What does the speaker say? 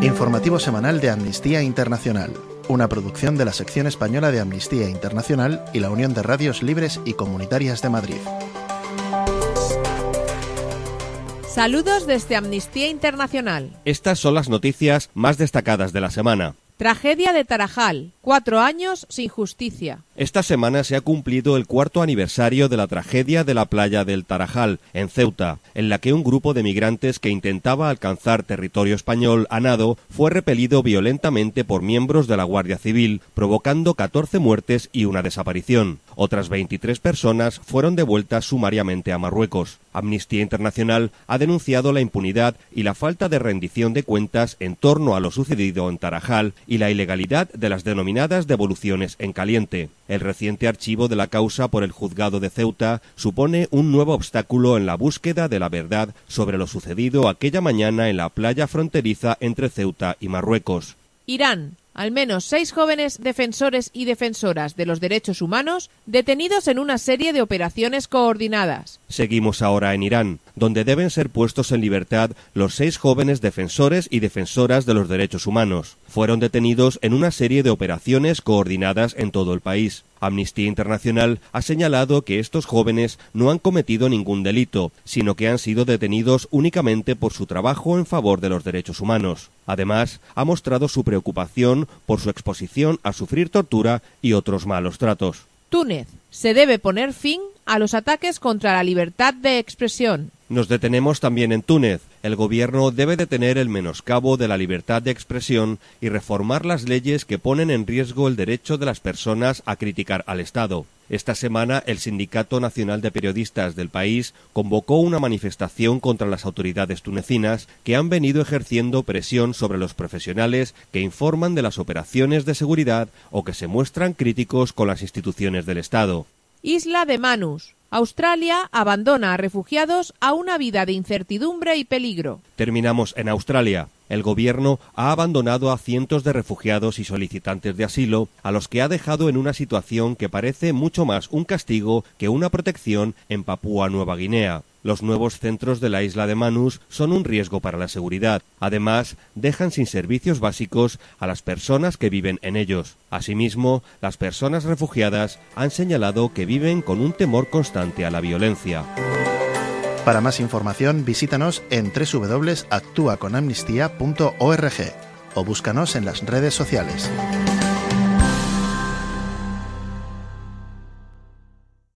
Informativo semanal de Amnistía Internacional, una producción de la sección española de Amnistía Internacional y la Unión de Radios Libres y Comunitarias de Madrid. Saludos desde Amnistía Internacional. Estas son las noticias más destacadas de la semana. Tragedia de Tarajal, 4 años sin justicia. Esta semana se ha cumplido el 4º aniversario de la tragedia de la playa del Tarajal, en Ceuta, en la que un grupo de migrantes que intentaba alcanzar territorio español a nado fue repelido violentamente por miembros de la Guardia Civil, provocando 14 muertes y una desaparición. Otras 23 personas fueron devueltas sumariamente a Marruecos. Amnistía Internacional ha denunciado la impunidad y la falta de rendición de cuentas en torno a lo sucedido en Tarajal y la ilegalidad de las denominadas devoluciones en caliente. El reciente archivo de la causa por el juzgado de Ceuta supone un nuevo obstáculo en la búsqueda de la verdad sobre lo sucedido aquella mañana en la playa fronteriza entre Ceuta y Marruecos. Irán. Al menos 6 jóvenes defensores y defensoras de los derechos humanos detenidos en una serie de operaciones coordinadas. Seguimos ahora en Irán, donde deben ser puestos en libertad los 6 jóvenes defensores y defensoras de los derechos humanos. Fueron detenidos en una serie de operaciones coordinadas en todo el país. Amnistía Internacional ha señalado que estos jóvenes no han cometido ningún delito, sino que han sido detenidos únicamente por su trabajo en favor de los derechos humanos. Además, ha mostrado su preocupación por su exposición a sufrir tortura y otros malos tratos. Túnez. Se debe poner fin a los ataques contra la libertad de expresión. Nos detenemos también en Túnez. El gobierno debe detener el menoscabo de la libertad de expresión y reformar las leyes que ponen en riesgo el derecho de las personas a criticar al Estado. Esta semana, el Sindicato Nacional de Periodistas del país convocó una manifestación contra las autoridades tunecinas que han venido ejerciendo presión sobre los profesionales que informan de las operaciones de seguridad o que se muestran críticos con las instituciones del Estado. Isla de Manus. Australia abandona a refugiados a una vida de incertidumbre y peligro. Terminamos en Australia. El gobierno ha abandonado a cientos de refugiados y solicitantes de asilo, a los que ha dejado en una situación que parece mucho más un castigo que una protección en Papúa Nueva Guinea. Los nuevos centros de la isla de Manus son un riesgo para la seguridad. Además, dejan sin servicios básicos a las personas que viven en ellos. Asimismo, las personas refugiadas han señalado que viven con un temor constante a la violencia. Para más información, visítanos en www.actuaconamnistía.org o búscanos en las redes sociales.